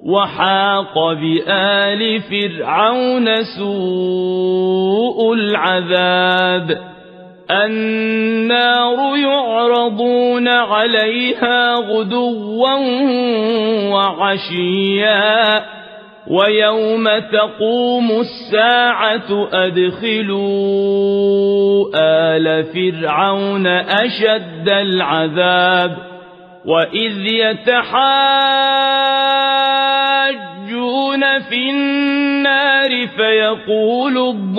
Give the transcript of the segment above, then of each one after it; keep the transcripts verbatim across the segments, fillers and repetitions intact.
وحاق بآل فرعون سوء العذاب النار يعرضون عليها غدوا وعشيا ويوم تقوم الساعة أدخلوا آل فرعون أشد العذاب وإذ يتحاجون في النار فيقول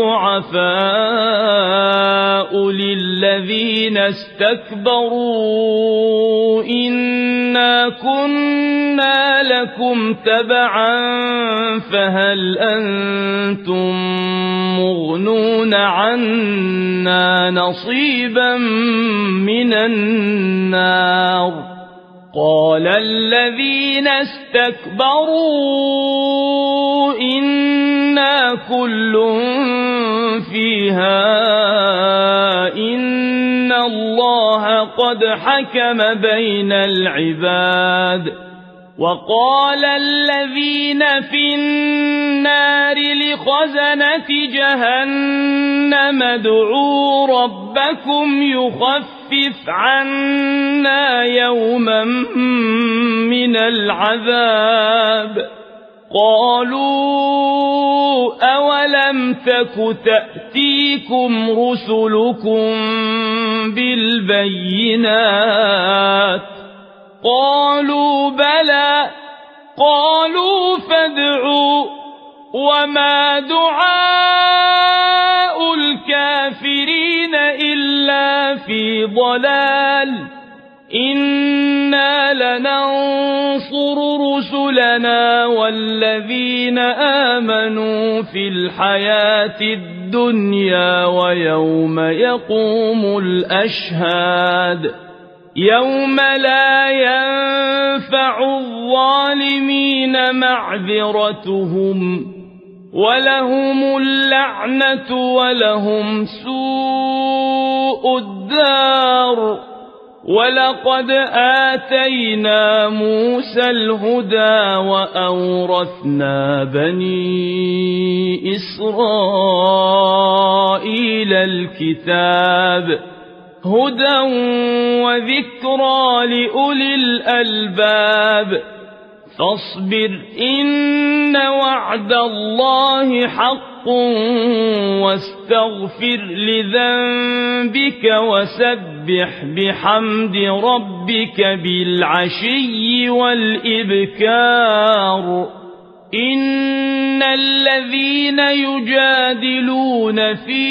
الضعفاء للذين استكبروا إنا كنا لكم تبعا فهل أنتم مغنون عنا نصيبا من النار قال الذين استكبروا إنا كل فيها إن الله قد حكم بين العباد وقال الذين في النار لخزنة جهنم ادعوا ربكم يخفف عنا يوما من العذاب قالوا أولم تك تأتيكم رسلكم بالبينات قالوا بلى قالوا فادعوا وما دعاء الكافرين إلا في ضلال إنا لننصر رسلنا والذين آمنوا في الحياة الدنيا ويوم يقوم الأشهاد يوم لا ينفع الظالمين معذرتهم ولهم اللعنة ولهم سوء الدار ولقد آتينا موسى الهدى وأورثنا بني إسرائيل الكتاب هدى وذكرى لأولي الألباب فاصبر إن وعد الله حق واستغفر لذنبك وسبح بحمد ربك بالعشي والإبكار إن الذين يجادلون في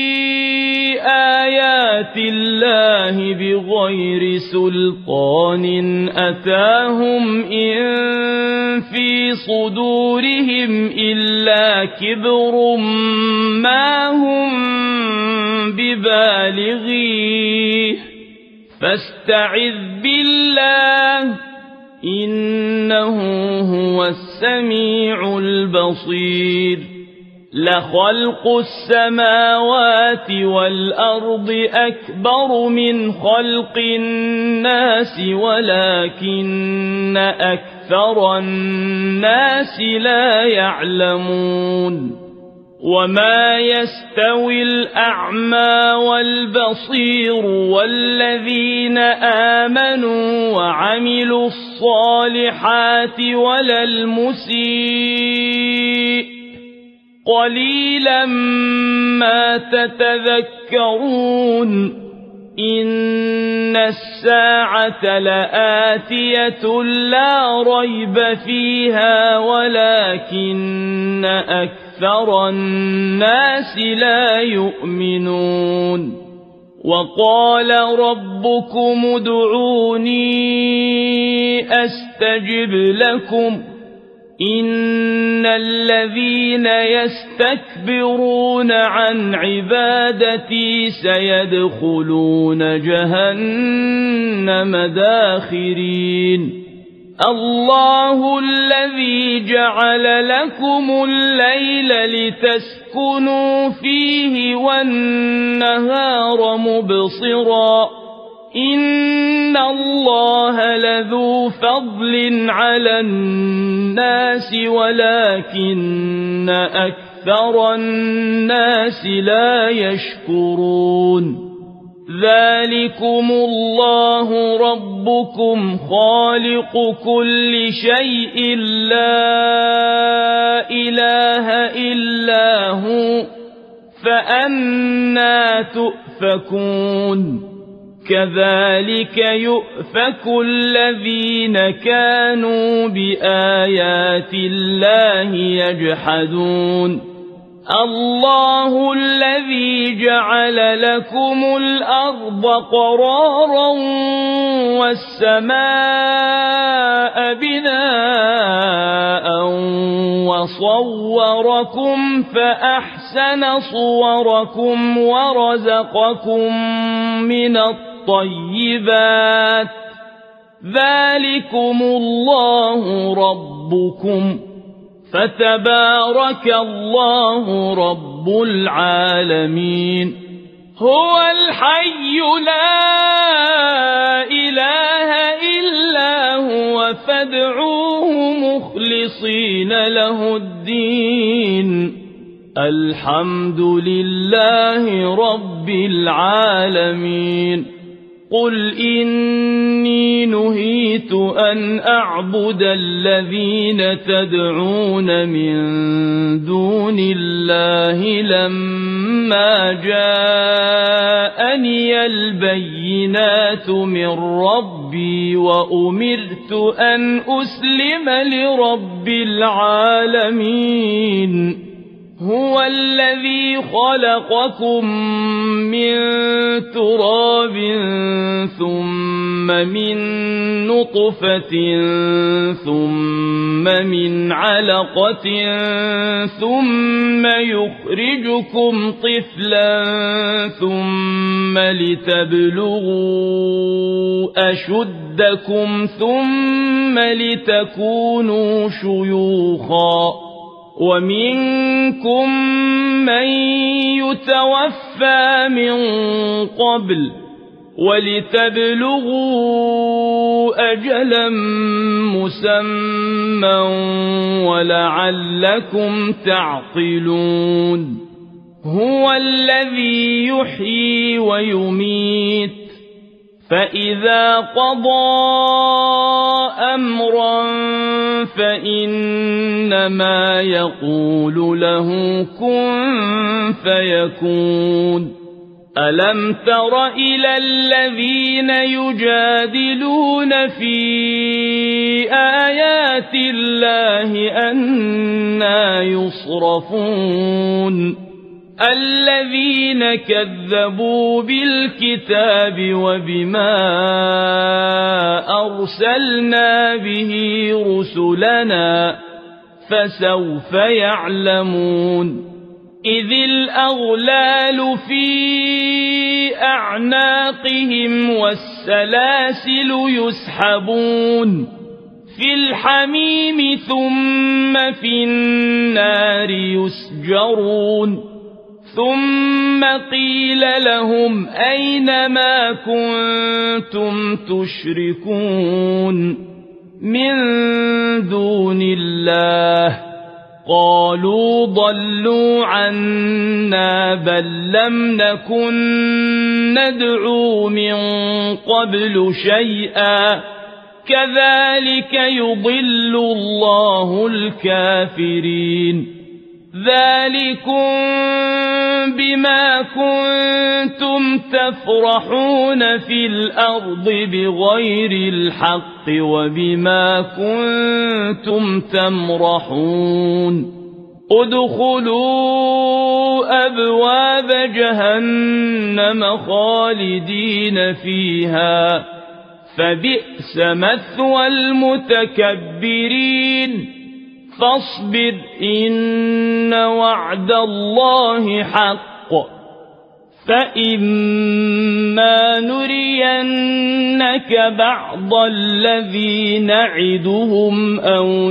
آيات الله بغير سلطان أتاهم إن في صدورهم إلا كبر ما هم ببالغيه فاستعذ بالله إنه هو السميع البصير لخلق السماوات والأرض أكبر من خلق الناس ولكن أكثر الناس لا يعلمون وما يستوي الأعمى والبصير والذين آمنوا وعملوا الصالحات ولا المسيء قليلا ما تتذكرون إن الساعة لآتية لا ريب فيها ولكن أكثر الناس لا يؤمنون وقال ربكم ادعوني أستجب لكم إن الذين يستكبرون عن عبادتي سيدخلون جهنم داخرين الله الذي جعل لكم الليل لتسكنوا فيه والنهار مبصرا إن الله لذو فضل على الناس ولكن أكثر الناس لا يشكرون ذلكم الله ربكم خالق كل شيء لا إله إلا هو فأنى تؤفكون كذلك يؤفك الذين كانوا بآيات الله يجحدون الله الذي جعل لكم الأرض قرارا والسماء بناء وصوركم فأحسن صوركم ورزقكم من الطيبات ذلكم الله ربكم فتبارك الله رب العالمين هو الحي لا إله إلا هو فادعوه مخلصين له الدين الحمد لله رب العالمين قل إني نهيت أن أعبد الذين تدعون من دون الله لما جاءني البينات من ربي وأمرت أن أسلم لرب العالمين هو الذي خلقكم من تراب ثم من نطفة ثم من علقة ثم يخرجكم طفلا ثم لتبلغوا أشدكم ثم لتكونوا شيوخا ومنكم من يتوفى من قبل ولتبلغوا أجلا مسمى ولعلكم تعقلون هو الذي يحيي ويميت فإذا قضى أمرا فإنما يقول له كن فيكون ألم تر إلى الذين يجادلون في آيات الله أنى يصرفون الذين كذبوا بالكتاب وبما أرسلنا به رسلنا فسوف يعلمون إذ الأغلال في أعناقهم والسلاسل يسحبون في الحميم ثم في النار يسجرون ثم قيل لهم أين ما كنتم تشركون من دون الله قالوا ضلوا عنا بل لم نكن ندعو من قبل شيئا كذلك يضل الله الكافرين ذلكم بما كنتم تفرحون في الأرض بغير الحق وبما كنتم تمرحون ادخلوا أبواب جهنم خالدين فيها فبئس مثوى المتكبرين فاصبر إن وعد الله حق فإما نرينك بعض الذي نعدهم أو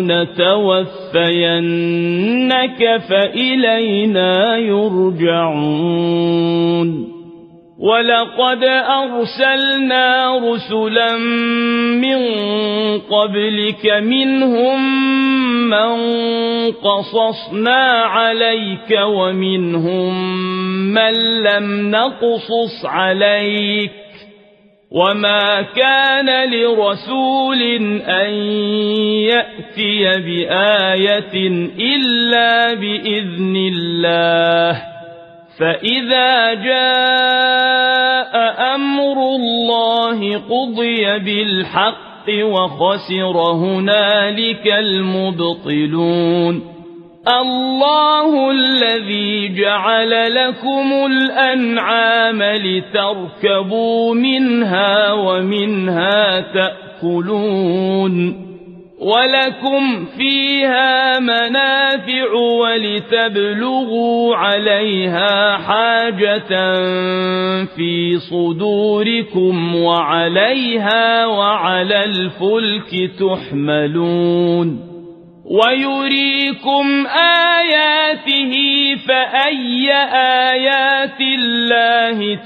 نتوفينك فإلينا يرجعون ولقد أرسلنا رسلا من قبلك منهم من قصصنا عليك ومنهم من لم نقصص عليك وما كان لرسول أن يأتي بآية إلا بإذن الله فإذا جاء أمر الله قضي بالحق وخسر هنالك المبطلون الله الذي جعل لكم الأنعام لتركبوا منها ومنها تأكلون ولكم فيها منافع ولتبلغوا عليها حاجة في صدوركم وعليها وعلى الفلك تحملون ويريكم آياته فأي آيات الله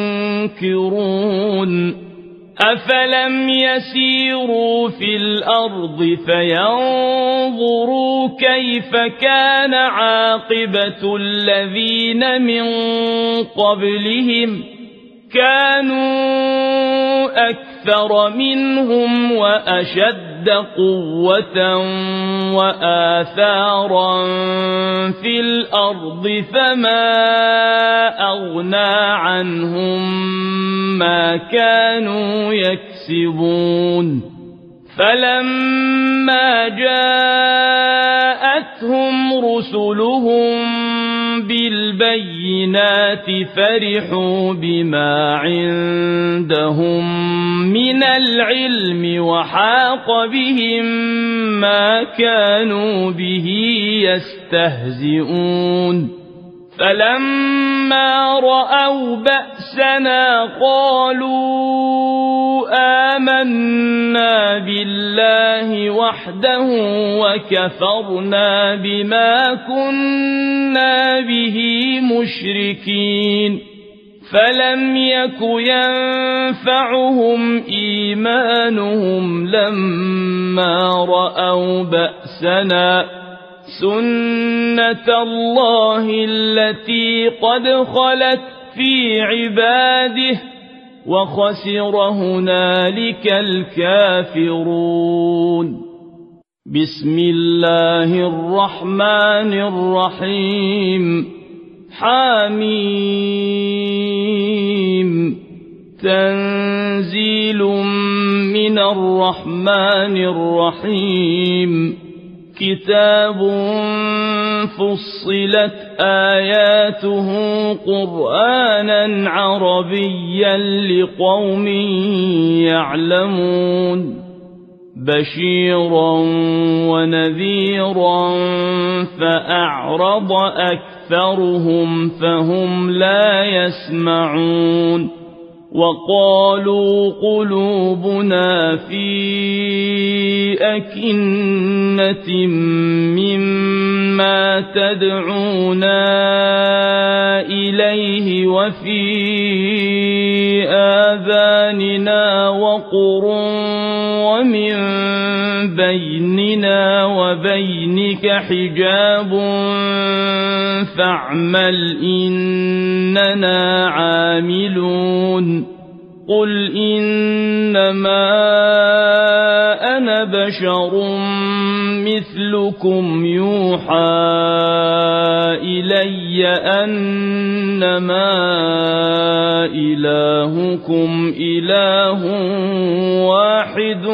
تنكرون أفلم يسيروا في الأرض فينظروا كيف كان عاقبة الذين من قبلهم كانوا أكثر منهم وأشد قوة وآثارا في الأرض فما أغنى عنهم ما كانوا يكسبون فلما جاءتهم رسلهم بالبينات فرحوا بما عندهم من العلم وحاق بهم ما كانوا به يستهزئون فلما رأوا بأسنا قالوا آمنا بالله وحده وكفرنا بما كنا به مشركين فلم يك ينفعهم إيمانهم لما رأوا بأسنا سنة الله التي قد خلت في عباده وخسر هنالك الكافرون بسم الله الرحمن الرحيم حميم تنزيل من الرحمن الرحيم كتاب فصلت آياته قرآنا عربيا لقوم يعلمون بشيرا ونذيرا فأعرض أكثرهم فهم لا يسمعون وقالوا قلوبنا في أكنة مما تدعونا إليه وفي آذاننا وقر ومن بيننا وبينك حجاب فاعمل إننا عاملون قل إنما أنا بشر مثلكم يوحى إلي أنما إلهكم إله واحد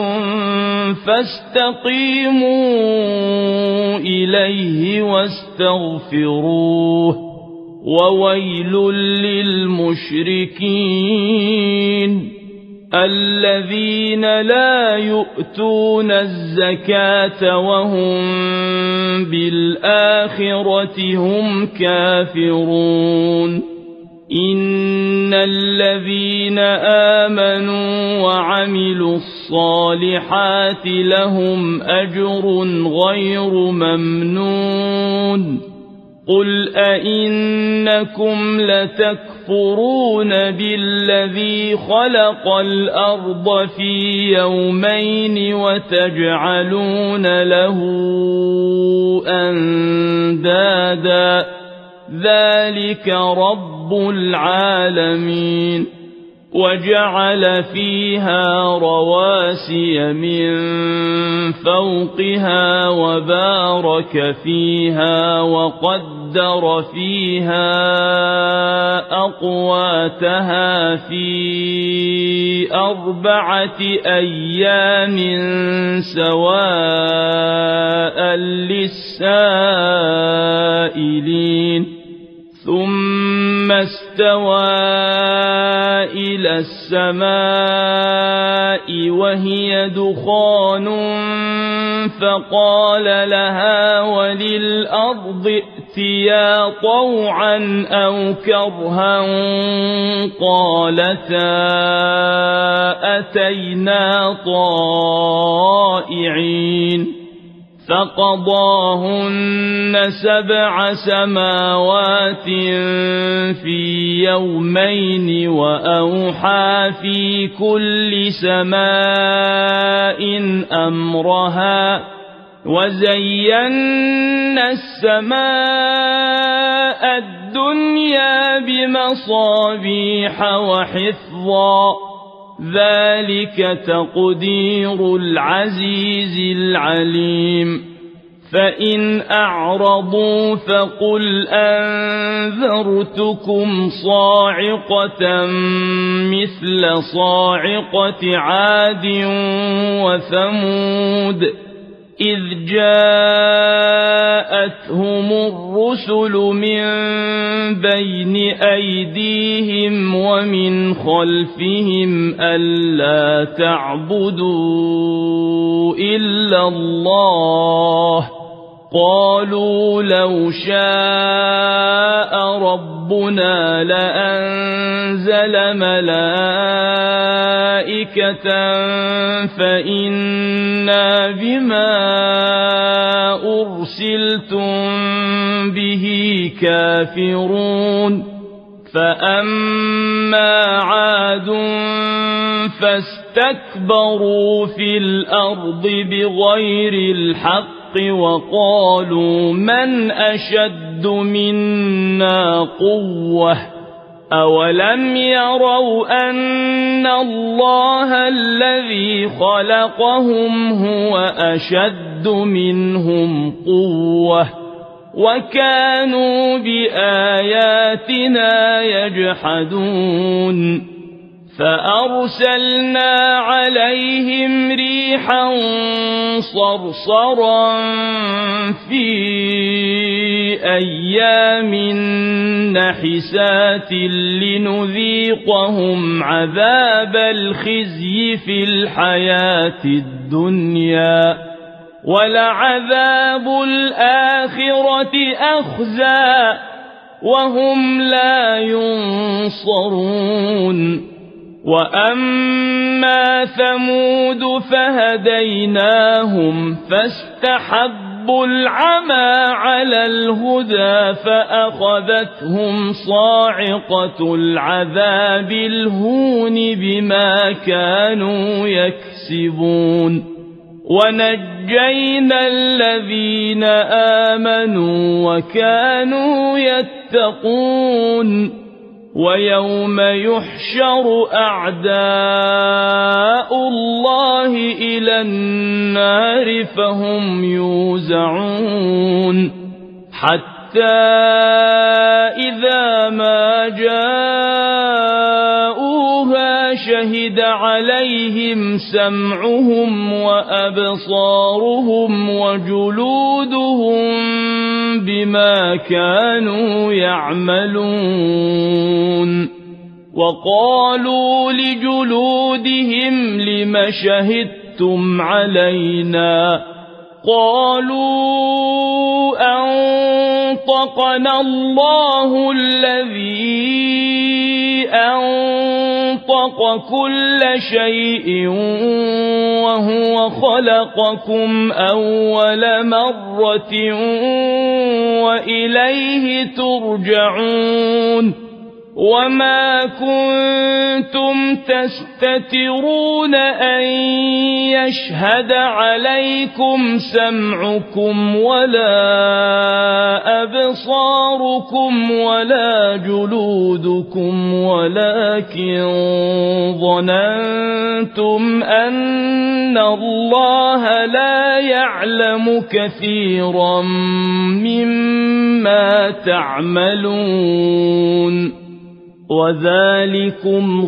فاستقيموا إليه واستغفروه وويل للمشركين الذين لا يؤتون الزكاة وهم بالآخرة هم كافرون إن الذين آمنوا وعملوا الصالحات لهم أجر غير ممنون قل أئنكم لتكفرون بالذي خلق الأرض في يومين وتجعلون له أندادا ذلك رب العالمين وجعل فيها رواسي من فوقها وبارك فيها وقدر فيها أقواتها في أربعة أيام سواء للسائلين ثم استوى إلى السماء وهي دخان فقال لها وللأرض ائتيا طوعا أو كرها قالتا أتينا طائعين فقضاهن سبع سماوات في يومين وأوحى في كل سماء أمرها وزينا السماء الدنيا بمصابيح وحفظا ذلك تقدير العزيز العليم فإن أعرضوا فقل أنذرتكم صاعقة مثل صاعقة عاد وثمود إذ جاءتهم الرسل من بين أيديهم ومن خلفهم ألا تعبدوا إلا الله قالوا لو شاء ربنا لأنزل ملائكة فإنا بما أرسلتم به كافرون فأما عاد فاستكبروا في الأرض بغير الحق وقالوا من أشد منا قوة أولم يروا أن الله الذي خلقهم هو أشد منهم قوة وكانوا بآياتنا يجحدون فأرسلنا عليهم ريحا صرصرا في أيام نحسات لنذيقهم عذاب الخزي في الحياة الدنيا ولعذاب الآخرة أخزى وهم لا ينصرون وأما ثمود فهديناهم فاستحبوا العمى على الهدى فأخذتهم صاعقة العذاب الهون بما كانوا يكسبون ونجينا الذين آمنوا وكانوا يتقون ويوم يحشر أعداء الله إلى النار فهم يوزعون حتى إذا ما جاءوها شهد عليهم سمعهم وأبصارهم وجلودهم بما كانوا يعملون وقالوا لجلودهم لم شهدتم علينا قالوا أنطقنا الله الذي أنطق كل شيء وهو خلقكم أول مرة وإليه ترجعون وما كنتم تستترون أن يشهد عليكم سمعكم ولا أبصاركم ولا جلودكم ولكن ظننتم أن الله لا يعلم كثيرا مما تعملون وذلكم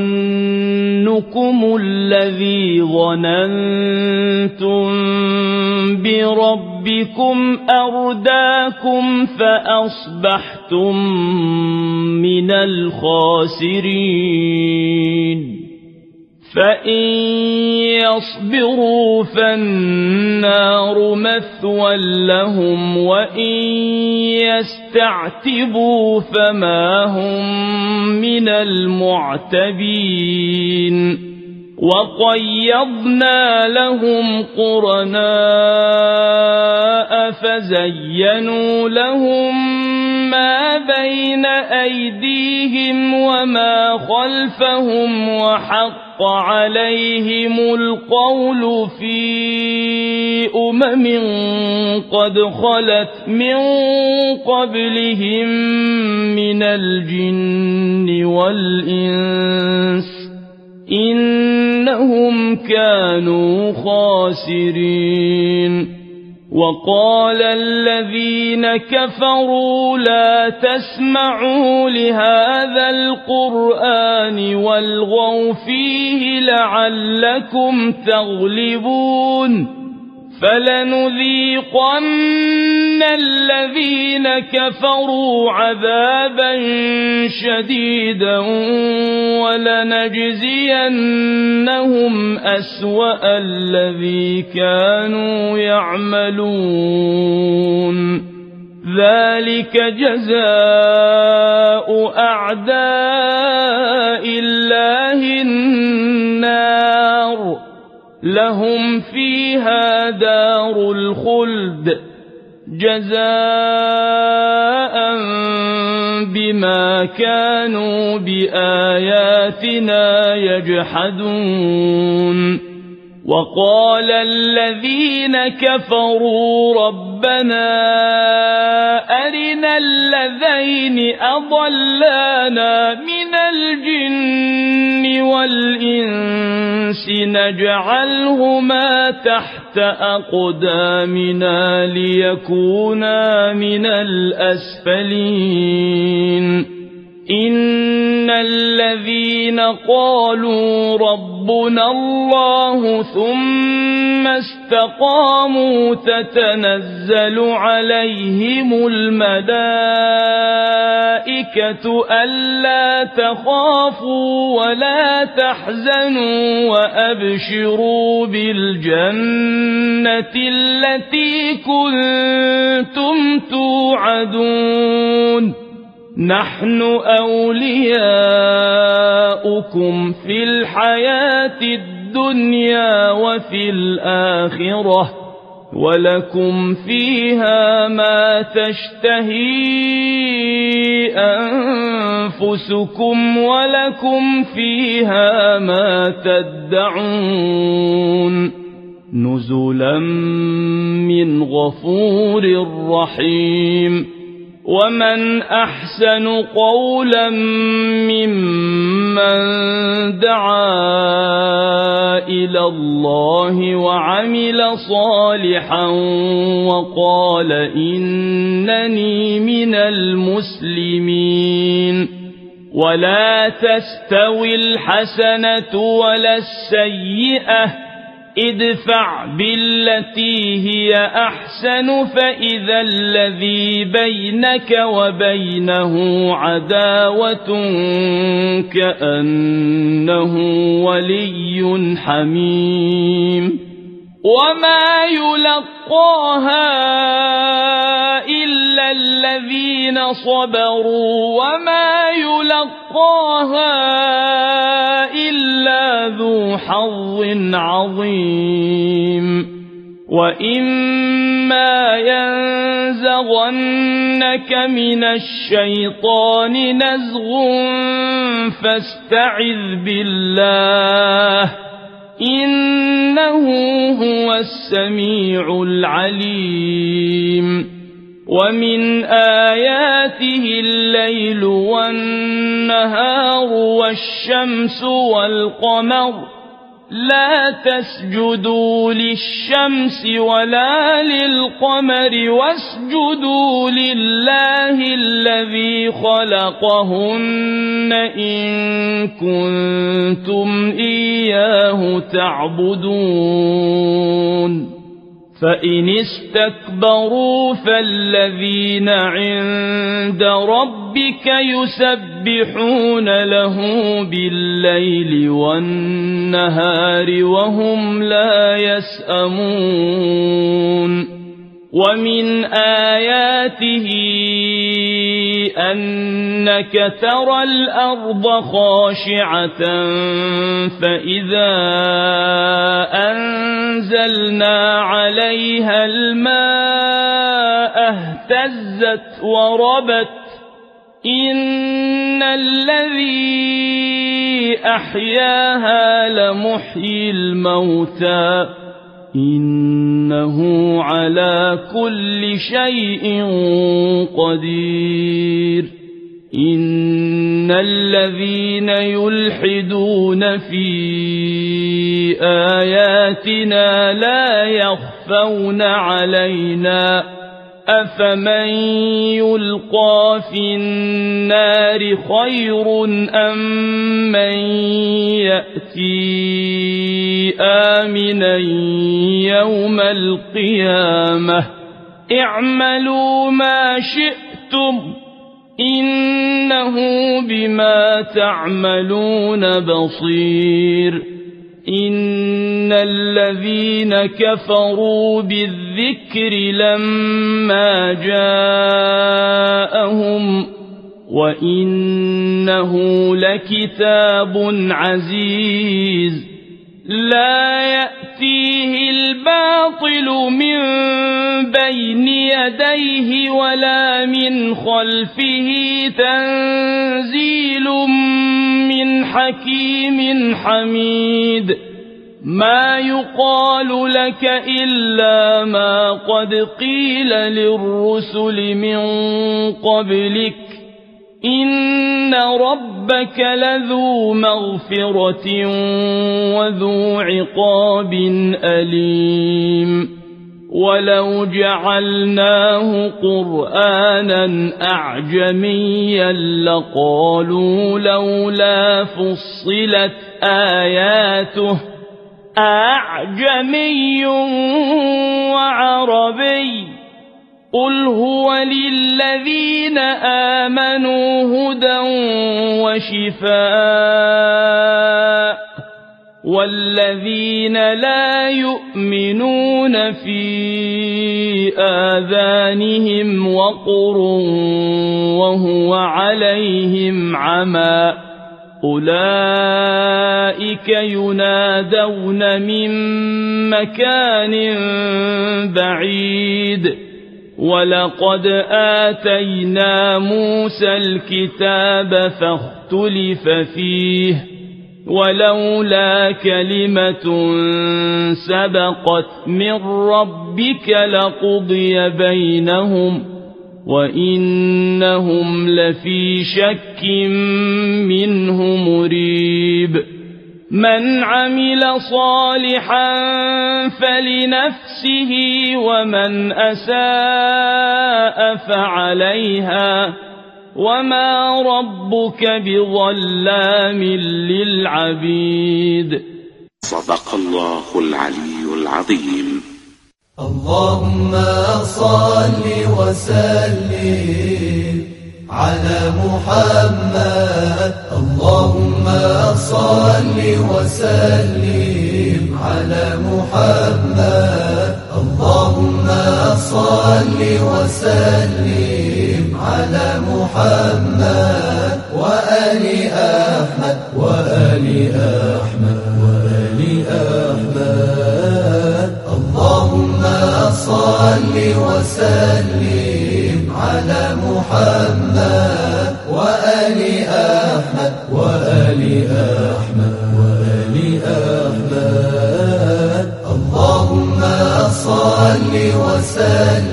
ظنكم الذي ظننتم بربكم أرداكم فأصبحتم من الخاسرين فإن يصبروا فالنار مثوى لهم وإن يستعتبوا فما هم من المعتبين وقيضنا لهم قرناء فزينوا لهم ما بين أيديهم وما خلفهم وحق عليهم القول في أمم قد خلت من قبلهم من الجن والإنس إنهم كانوا خاسرين وقال الذين كفروا لا تسمعوا لهذا القرآن والغوا فيه لعلكم تغلبون فلنذيقن الذين كفروا عذابا شديدا ولنجزينهم أسوأ الذي كانوا يعملون ذلك جزاء أعداء الله النار لهم فيها دار الخلد جزاء بما كانوا بآياتنا يجحدون وقال الذين كفروا ربنا أرنا الذين أضلانا من الجن والإنس نجعلهما تحت أقدامنا ليكونا من الأسفلين إن الذين قالوا ربنا الله ثم استقاموا تتنزل عليهم الملائكة ألا تخافوا ولا تحزنوا وأبشروا بالجنة التي كنتم توعدون نحن أولياؤكم في الحياة الدنيا وفي الآخرة ولكم فيها ما تشتهي أنفسكم ولكم فيها ما تدعون نزلا من غفور رحيم ومن أحسن قولا ممن دعا إلى الله وعمل صالحا وقال إنني من المسلمين ولا تستوي الحسنة ولا السيئة ادفع بالتي هي أحسن فإذا الذي بينك وبينه عداوة كأنه ولي حميم وما يلقاها إلا الذين صبروا وما يلقاها إلا ذو حظ عظيم وإما ينزغنك ينزغنك من الشيطان نزغ فاستعذ بالله إنه هو السميع العليم ومن آياته الليل والنهار والشمس والقمر لا تسجدوا للشمس ولا للقمر واسجدوا لله الذي خلقهن إن كنتم إياه تعبدون فإن استكبروا فالذين عند ربك يسبحون له بالليل والنهار وهم لا يسأمون ومن آياته أنك ترى الأرض خاشعة فإذا أنزلنا عليها الماء اهتزت وربت إن الذي أحياها لمحيي الموتى إنه على كل شيء قدير إن الذين يلحدون في آياتنا لا يخفون علينا أفمن يلقى في النار خير أم من يأتي آمنا يوم القيامة اعملوا ما شئتم إنه بما تعملون بصير إن الذين كفروا بالذكر لما جاءهم وإنه لكتاب عزيز لا يأتيه الباطل من بين يديه ولا من خلفه تنزيل من حكيم حميد ما يقال لك إلا ما قد قيل للرسل من قبلك إن ربك لذو مغفرة وذو عقاب أليم ولو جعلناه قرآنا أعجميا لقالوا لولا فصلت آياته أعجمي وعربي قل هو للذين آمنوا هدى وشفاء والذين لا يؤمنون في آذانهم وقر وهو عليهم عمى أولئك ينادون من مكان بعيد ولقد آتينا موسى الكتاب فاختلف فيه ولولا كلمة سبقت من ربك لقضي بينهم وإنهم لفي شك منه مريب من عمل صالحا فلنفسه ومن أساء فعليها وما ربك بظلام للعبيد. صدق الله العلي العظيم. اللهم صل وسلم على محمد. اللهم صل وسلم على محمد. اللهم صل وسلم على محمد وآل أحمد وآل أحمد وآل أحمد. اللهم صل وسلم على محمد وآل أحمد وآل أحمد وآل أحمد. اللهم صل وسلم